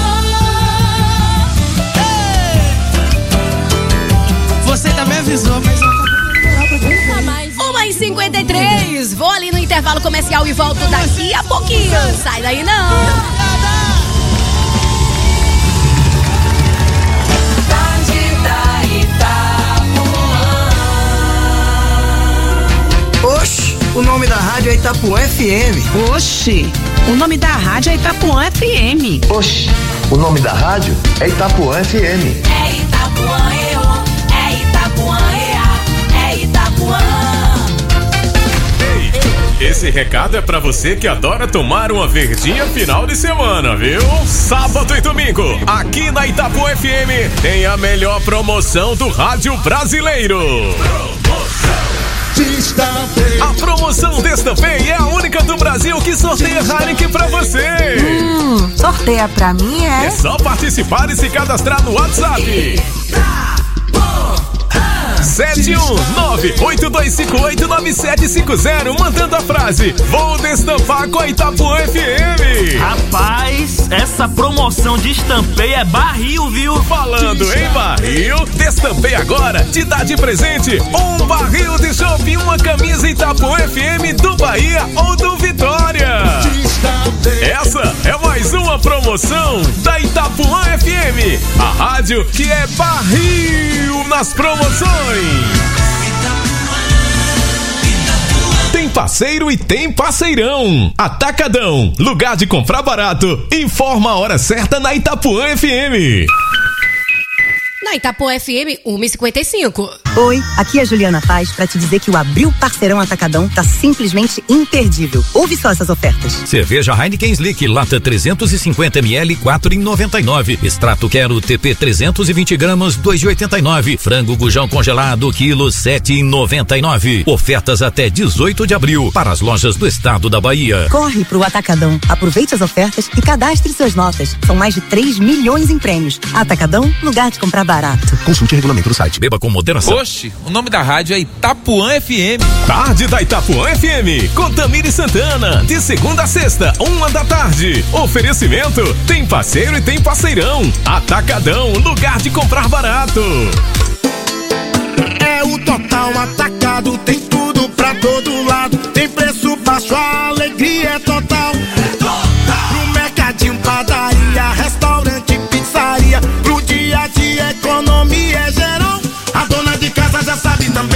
Ei! Você também avisou, mas eu nunca mais. 1h53. Vou ali no intervalo comercial e volto daqui a pouquinho. Sai daí não. Oxi, o nome da rádio é Itapuã FM. Oxi, o nome da rádio é Itapuã FM. Oxi, o nome da rádio é Itapuã FM. É Itapuã EO, é Itapuã EA, é Itapuã. Esse recado é pra você que adora tomar uma verdinha final de semana, viu? Sábado e domingo, aqui na Itapuã FM, tem a melhor promoção do rádio brasileiro. A promoção Destampei é a única do Brasil que sorteia Heineken pra você. Sorteia pra mim, é? É só participar e se cadastrar no WhatsApp. 719-8258-9750, mandando a frase: vou destampar com a Itapuã FM. Rapaz, essa promoção de estampeio é barril, viu? Falando em barril, Destampei Agora te dá de presente um barril de chopp e uma camisa Itapuã FM do Bahia ou do Vitória. Essa é mais uma promoção da Itapuã FM, a rádio que é barril nas promoções. Tem parceiro e tem parceirão. Atacadão, lugar de comprar barato. Informa a hora certa na Itapuã FM. Na Itapuã FM 1h55. Oi, aqui é a Juliana Paz pra te dizer que o Abril Parceirão Atacadão tá simplesmente imperdível. Ouve só essas ofertas. Cerveja Heineken Slick, lata 350ml, 4,99. Extrato Quero TP 320 gramas, 2,89. Frango Gujão congelado, quilo 7,99. Ofertas até 18 de abril para as lojas do estado da Bahia. Corre pro Atacadão, aproveite as ofertas e cadastre suas notas. São mais de 3 milhões em prêmios. Atacadão, lugar de comprar barato. Consulte o regulamento no site. Beba com moderação. Oxe, o nome da rádio é Itapuã FM. Tarde da Itapuã FM, com Tamiri Santana, de segunda a sexta, 1h. Oferecimento, tem parceiro e tem parceirão. Atacadão, lugar de comprar barato. É o Total Atacado, tem tudo pra todo lado. Tem preço baixo, a alegria é total. É total. Pro mercadinho, padaria, restaurante, pizzaria, pro dia a dia, economia é geral. A dona de casa já sabe também.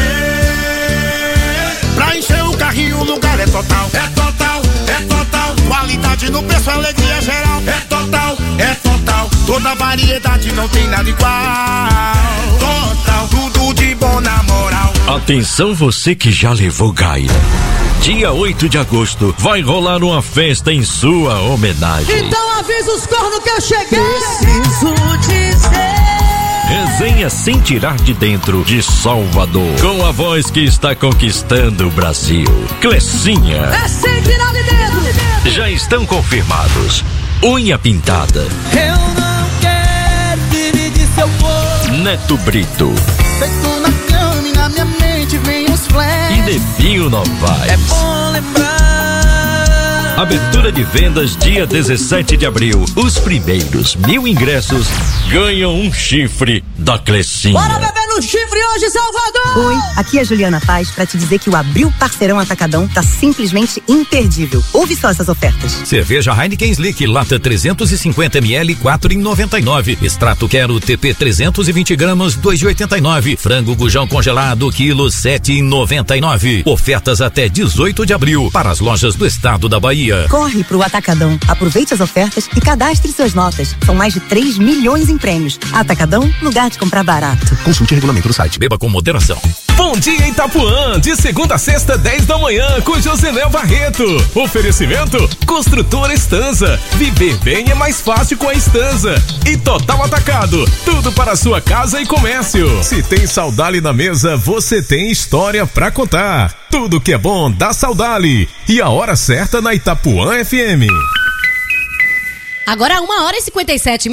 Pra encher o carrinho, o lugar é total. É total, é total. Qualidade no preço, alegria é geral. É total, é total. Toda variedade, não tem nada igual. Total, tudo de bom na moral. Atenção você que já levou gaia. Dia 8 de agosto vai rolar uma festa em sua homenagem. Então avisa os cornos que eu cheguei. Preciso dizer. Resenha Sem Tirar de Dentro de Salvador. Com a voz que está conquistando o Brasil. Clecinha. É sem tirar de dentro. Já estão confirmados. Unha Pintada. Eu não quero dividir seu corpo. Neto Brito. Feito na cama e na minha mente vem os flashes. E Nebinho Novaes. É bom lembrar. Abertura de vendas dia 17 de abril. Os primeiros 1.000 ingressos ganham um chifre da Clecinha. Bora beber no chifre hoje, Salvador! Oi, aqui é a Juliana Paz pra te dizer que o Abril Parceirão Atacadão tá simplesmente imperdível. Ouve só essas ofertas. Cerveja Heineken Slick, lata 350ml, 4,99. Extrato Quero TP 320 gramas, 2,89. Frango Gujão congelado, quilo 7,99. Ofertas até 18 de abril para as lojas do estado da Bahia. Corre pro Atacadão, aproveite as ofertas e cadastre suas notas. São mais de 3 milhões em prêmios. Atacadão, lugar de comprar barato. Consulte o regulamento no site. Beba com moderação. Bom dia Itapuã, de segunda a sexta, 10 da manhã, com Josenel Barreto. Oferecimento, Construtora Estanza. Viver bem é mais fácil com a Estanza. E Total Atacado, tudo para sua casa e comércio. Se tem Saudale na mesa, você tem história pra contar. Tudo que é bom dá Saudale. E a hora certa na Itapuã FM. Agora 1h57.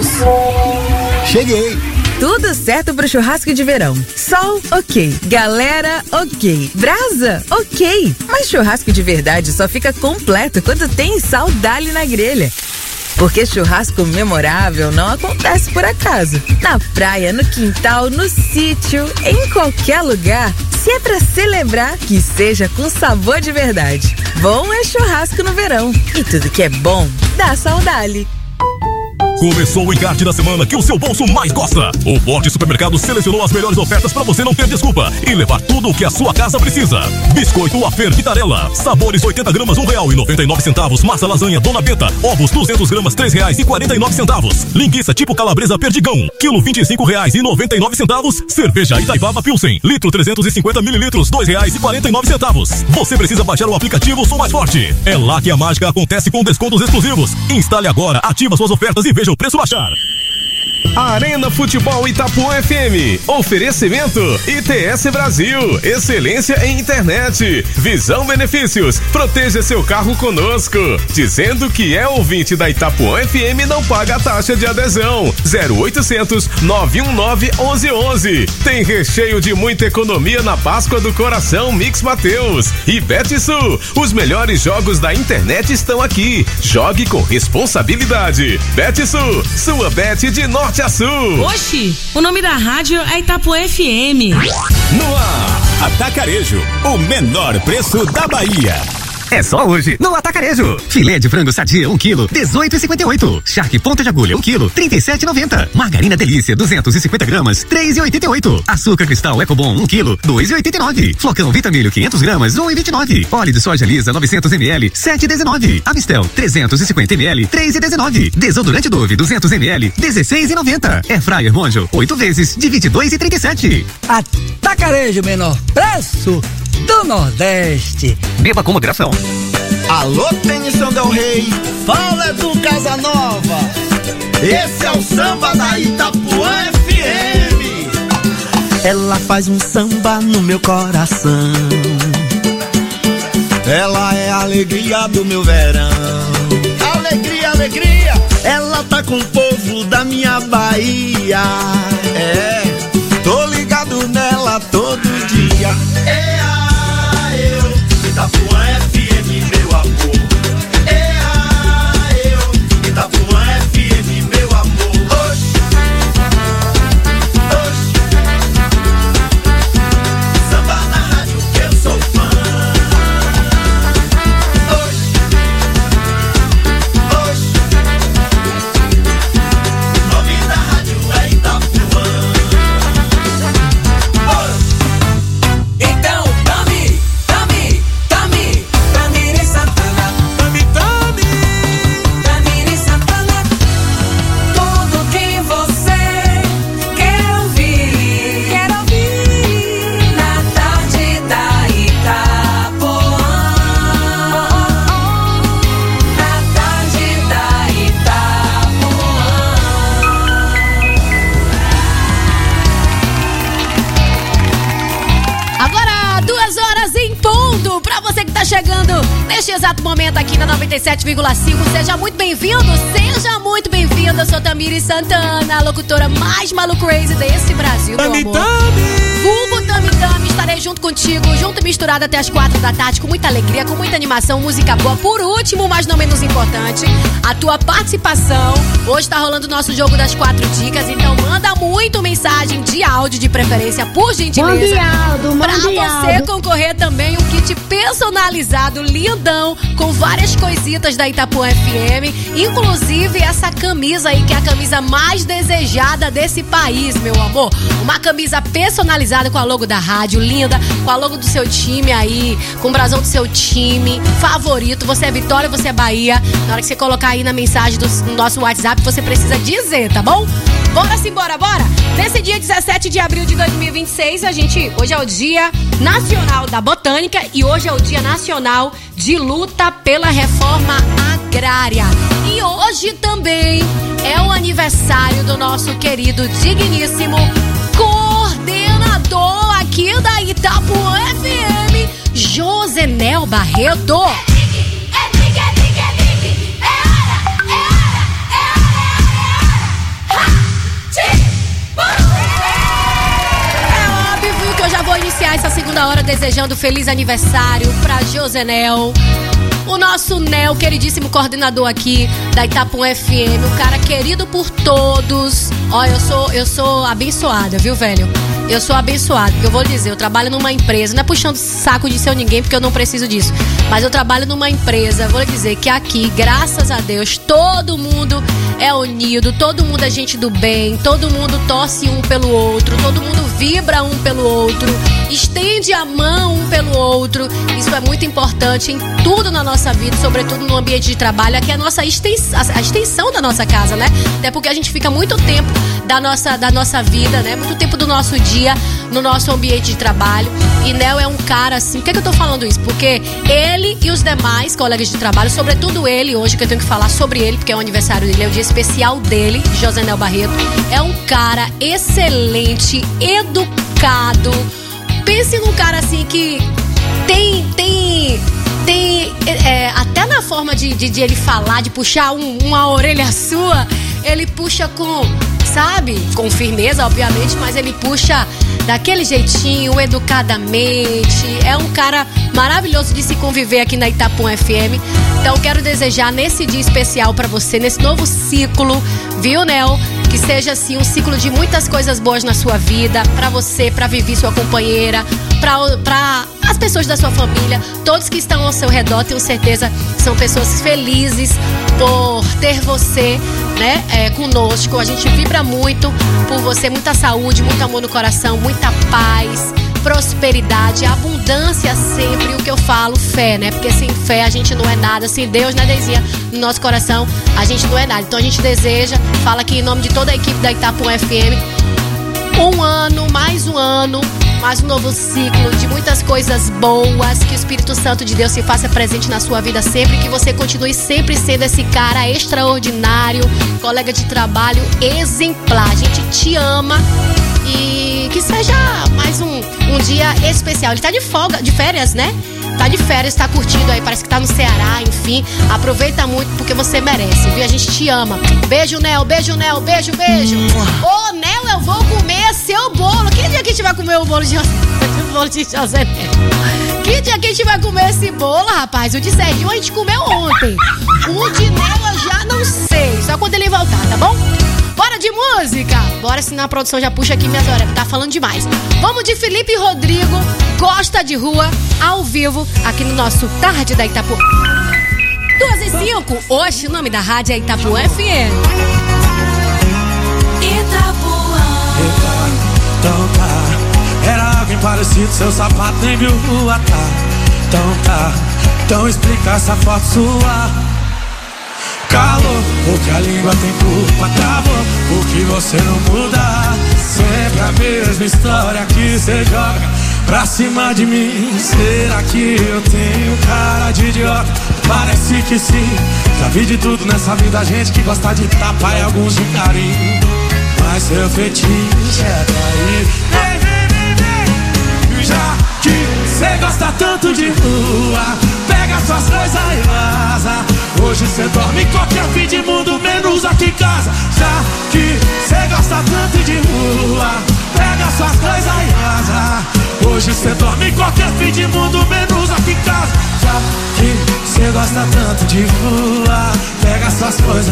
Cheguei. Tudo certo pro churrasco de verão. Sol, ok. Galera, ok. Brasa, ok. Mas churrasco de verdade só fica completo quando tem Saudale na grelha. Porque churrasco memorável não acontece por acaso. Na praia, no quintal, no sítio, em qualquer lugar. Se é pra celebrar, que seja com sabor de verdade. Bom é churrasco no verão. E tudo que é bom, dá Saudale. Começou o encarte da semana que o seu bolso mais gosta. O Forte Supermercado selecionou as melhores ofertas para você não ter desculpa e levar tudo o que a sua casa precisa. Biscoito Afer Vitarella, sabores 80 gramas, R$1,99. Massa lasanha Dona Beta, ovos 200 gramas, R$3,49. Linguiça tipo calabresa Perdigão, quilo R$25,99. Cerveja Itaipava Pilsen, litro 350 mililitros, R$2,49. Você precisa baixar o aplicativo Sou Mais Forte. É lá que a mágica acontece com descontos exclusivos. Instale agora, ativa suas ofertas e veja o preço baixar. Arena Futebol Itapuã FM. Oferecimento ITS Brasil. Excelência em internet. Visão Benefícios. Proteja seu carro conosco. Dizendo que é ouvinte da Itapuã FM não paga a taxa de adesão. 0800 919 1111. Tem recheio de muita economia na Páscoa do Coração Mix Mateus. E Betsul. Os melhores jogos da internet estão aqui. Jogue com responsabilidade. Betsul. Sua bet de norte a sul. Oxi, o nome da rádio é Itapuã FM. No ar, Atacarejo, o menor preço da Bahia. É só hoje, no Atacarejo. Filé de frango sadia, 1 kg, 18,58. Charque ponta de agulha, 1 kg, 37,90. Margarina Delícia, 250 gramas, 3,88. Açúcar cristal Ecobon, 1 kg, 2,89. Flocão Vitamilho, 500 gramas, 1,29. Óleo de soja lisa, 900 ml, 7,19. Amistel, 350 ml, 3,19. Desodorante Dove, 200 ml, 16,90. Airfryer Monjo, 8 vezes, de 22,37. Atacarejo, menor preço do Nordeste. Beba com moderação. Alô, Tenição Del Rey, fala do Casanova. Esse é o samba da Itapuã FM. Ela faz um samba no meu coração. Ela é a alegria do meu verão. Alegria, alegria. Ela tá com o povo da minha Bahia. É, tô ligado nela todo dia. Itapuã FM, meu amor. Itapuã FM, meu amor. Oxi, oxi. Samba na rádio que eu sou fã. Oxi, oxi. O nome da rádio é Itapuã. Então, chegando neste exato momento aqui na 97,5. Seja muito bem-vindo, seja muito bem-vinda. Eu sou Tamires Santana, a locutora mais maluco crazy desse Brasil, meu amor. Vulgo Tami Tami, estarei junto contigo, junto e misturado até as 4 da tarde, com muita alegria, com muita animação, música boa. Por último, mas não menos importante, a tua participação. Hoje tá rolando o nosso jogo das 4 dicas, então manda muito mensagem de áudio de preferência, por gentileza. Pra você concorrer também um kit personalizado, lindão, com várias coisitas da Itapuã FM, inclusive essa camisa aí, que é a camisa mais desejada desse país, meu amor. Uma camisa personalizada com a logo da rádio, linda, com a logo do seu time aí, com o brasão do seu time favorito. Você é Vitória, você é Bahia. Na hora que você colocar aí na mensagem do nosso WhatsApp, você precisa dizer, tá bom? Bora simbora, bora! Nesse dia 17 de abril de 2026, hoje é o Dia Nacional da Botânica e hoje é o Dia Nacional de Luta pela Reforma Agrária. E hoje também é o aniversário do nosso querido, digníssimo coordenador aqui da Itapuã FM, Josenel Barreto. Eu já vou iniciar essa segunda hora desejando feliz aniversário pra Josenel, o nosso Nel, queridíssimo coordenador aqui da Itapuã FM, um cara querido por todos. Ó, eu sou abençoada, viu, velho? Eu sou abençoada, porque eu vou dizer, eu trabalho numa empresa, não é puxando saco de seu ninguém, porque eu não preciso disso, mas eu trabalho numa empresa, vou dizer que aqui, graças a Deus, todo mundo é unido, todo mundo é gente do bem, todo mundo torce um pelo outro, todo mundo vibra um pelo outro, estende a mão um pelo outro. Isso é muito importante em tudo na nossa vida, sobretudo no ambiente de trabalho. Aqui é a extensão da nossa casa, né? Até porque a gente fica muito tempo da nossa vida, né? Muito tempo do nosso dia dia no nosso ambiente de trabalho. E Nel é um cara assim, por que eu tô falando isso? Porque ele e os demais colegas de trabalho, sobretudo ele, hoje que eu tenho que falar sobre ele, porque é o aniversário dele, é o dia especial dele, José Nel Barreto, é um cara excelente, educado. Pense num cara assim que tem até na forma de ele falar, de puxar uma orelha sua, ele puxa com firmeza, obviamente, mas ele puxa daquele jeitinho, educadamente. É um cara maravilhoso de se conviver aqui na Itapuã FM. Então quero desejar nesse dia especial pra você, nesse novo ciclo, viu, Nel? Que seja assim um ciclo de muitas coisas boas na sua vida, pra você, pra Vivi, sua companheira, pra as pessoas da sua família, todos que estão ao seu redor, tenho certeza que são pessoas felizes por ter você, né, conosco. A gente vibra muito por você, muita saúde, muito amor no coração, muita paz, prosperidade, abundância sempre. O que eu falo, fé, né? Porque sem fé a gente não é nada, sem Deus, né, Deizinha? No nosso coração a gente não é nada. Então a gente deseja, fala aqui em nome de toda a equipe da Itapuã FM, mais um novo ciclo de muitas coisas boas, que o Espírito Santo de Deus se faça presente na sua vida sempre, que você continue sempre sendo esse cara extraordinário, colega de trabalho exemplar. A gente te ama e que seja mais um dia especial. Ele tá de folga, de férias, né? Tá de férias, tá curtindo aí, parece que tá no Ceará, enfim. Aproveita muito porque você merece, viu? A gente te ama. Beijo, Nel, beijo, Nel, beijo, beijo. Ô, Nel, eu vou comer seu bolo. Que dia que a gente vai comer o bolo de José Nel? Que dia que a gente vai comer esse bolo, rapaz? O de Serginho a gente comeu ontem. O de Nel eu já não sei, só quando ele voltar, tá bom? Bora de música! Bora, senão a produção já puxa aqui minhas horas, tá falando demais. Vamos de Felipe Rodrigo, Gosta de Rua, ao vivo, aqui no nosso Tarde da Itapuã. 2h05, hoje o nome da rádio é Itapuã FM. Itapuã. Então tá, era alguém parecido, seu sapato nem viu rua, tá. Então tá, então explica essa foto sua. Calor, porque a língua tem culpa, travou, porque você não muda. Sempre a mesma história que você joga pra cima de mim. Será que eu tenho cara de idiota? Parece que sim. Já vi de tudo nessa vida, gente que gosta de tapa e alguns de carinho. Mas seu fetiche é trair. Vem, vem, vem, vem. Já que cê gosta tanto de rua, pega suas coisas e vaza. Hoje cê dorme em qualquer fim de mundo, menos aqui em casa. Já que cê gosta tanto de rua, pega suas coisas e vaza. Hoje cê dorme em qualquer fim de mundo, menos aqui em casa. Já que cê gosta tanto de rua, pega suas coisas